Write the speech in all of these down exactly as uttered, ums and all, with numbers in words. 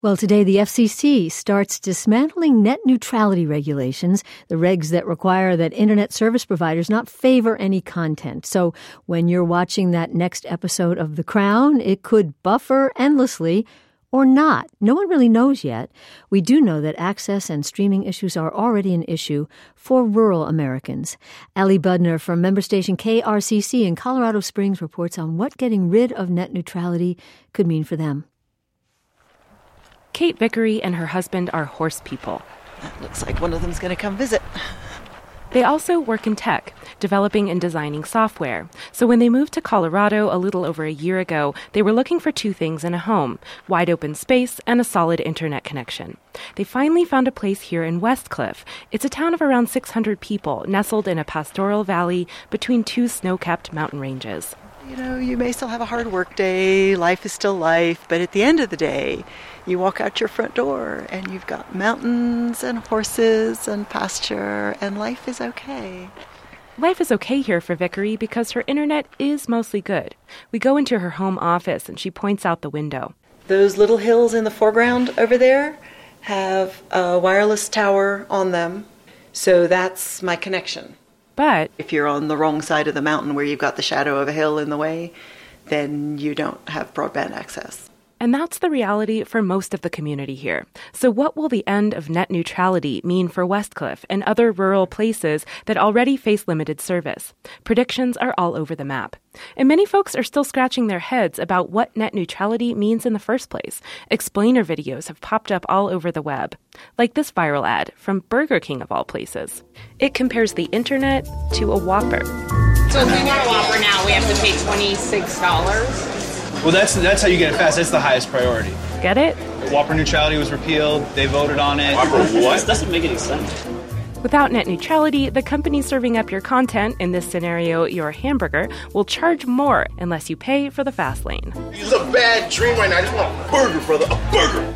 Well, today the F C C starts dismantling net neutrality regulations, the regs that require that internet service providers not favor any content. So when you're watching that next episode of The Crown, it could buffer endlessly or not. No one really knows yet. We do know that access and streaming issues are already an issue for rural Americans. Ali Budner from member station K R C C in Colorado Springs reports on what getting rid of net neutrality could mean for them. Kate Vickery and her husband are horse people. That looks like one of them's going to come visit. They also work in tech, developing and designing software. So when they moved to Colorado a little over a year ago, they were looking for two things in a home: wide open space and a solid internet connection. They finally found a place here in Westcliff. It's a town of around six hundred people, nestled in a pastoral valley between two snow-capped mountain ranges. You know, you may still have a hard work day, life is still life, but at the end of the day, you walk out your front door and you've got mountains and horses and pasture, and life is okay. Life is okay here for Vickery because her internet is mostly good. We go into her home office and she points out the window. Those little hills in the foreground over there have a wireless tower on them, so that's my connection. But if you're on the wrong side of the mountain where you've got the shadow of a hill in the way, then you don't have broadband access. And that's the reality for most of the community here. So what will the end of net neutrality mean for Westcliff and other rural places that already face limited service? Predictions are all over the map. And many folks are still scratching their heads about what net neutrality means in the first place. Explainer videos have popped up all over the web, like this viral ad from Burger King of all places. It compares the internet to a Whopper. So if we want a Whopper now, we have to pay twenty-six dollars. Well, that's that's how you get it fast. That's the highest priority. Get it? Whopper neutrality was repealed. They voted on it. Whopper what? This doesn't make any sense. Without net neutrality, the company serving up your content, in this scenario, your hamburger, will charge more unless you pay for the fast lane. This is a bad dream right now. I just want a burger, brother. A burger!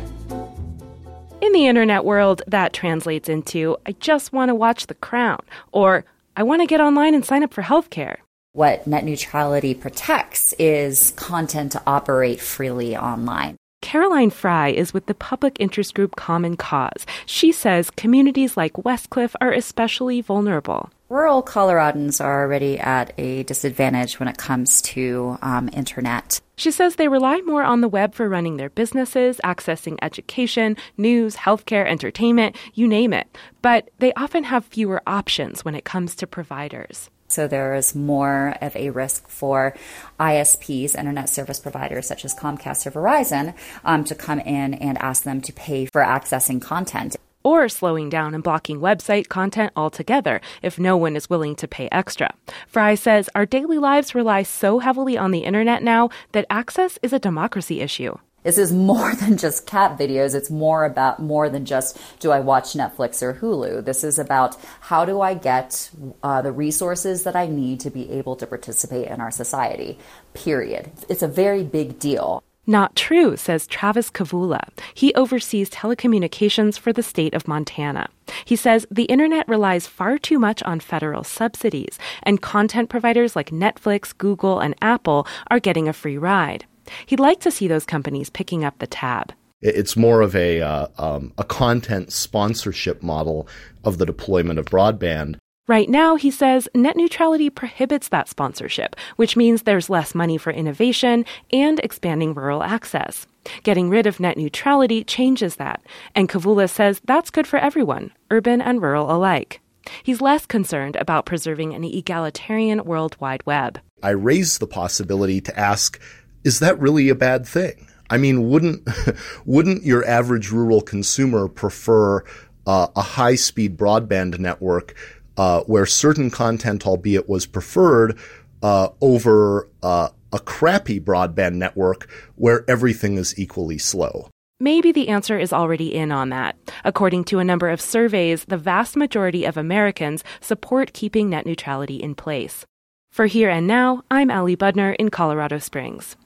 In the internet world, that translates into, I just want to watch The Crown, or I want to get online and sign up for healthcare. What net neutrality protects is content to operate freely online. Caroline Fry is with the public interest group Common Cause. She says communities like Westcliff are especially vulnerable. Rural Coloradans are already at a disadvantage when it comes to um, internet. She says they rely more on the web for running their businesses, accessing education, news, healthcare, entertainment, you name it. But they often have fewer options when it comes to providers. So there is more of a risk for I S Ps, internet service providers such as Comcast or Verizon, um, to come in and ask them to pay for accessing content. Or slowing down and blocking website content altogether if no one is willing to pay extra. Fry says our daily lives rely so heavily on the internet now that access is a democracy issue. This is more than just cat videos. It's more about more than just, do I watch Netflix or Hulu? This is about, how do I get uh, the resources that I need to be able to participate in our society, period. It's a very big deal. Not true, says Travis Kavula. He oversees telecommunications for the state of Montana. He says the internet relies far too much on federal subsidies, and content providers like Netflix, Google, and Apple are getting a free ride. He'd like to see those companies picking up the tab. It's more of a uh, um, a content sponsorship model of the deployment of broadband. Right now, he says, net neutrality prohibits that sponsorship, which means there's less money for innovation and expanding rural access. Getting rid of net neutrality changes that, and Kavula says that's good for everyone, urban and rural alike. He's less concerned about preserving an egalitarian World Wide Web. I raised the possibility to ask, is that really a bad thing? I mean, wouldn't wouldn't your average rural consumer prefer uh, a high-speed broadband network uh, where certain content, albeit was preferred, uh, over uh, a crappy broadband network where everything is equally slow? Maybe the answer is already in on that. According to a number of surveys, the vast majority of Americans support keeping net neutrality in place. For Here and Now, I'm Ali Budner in Colorado Springs.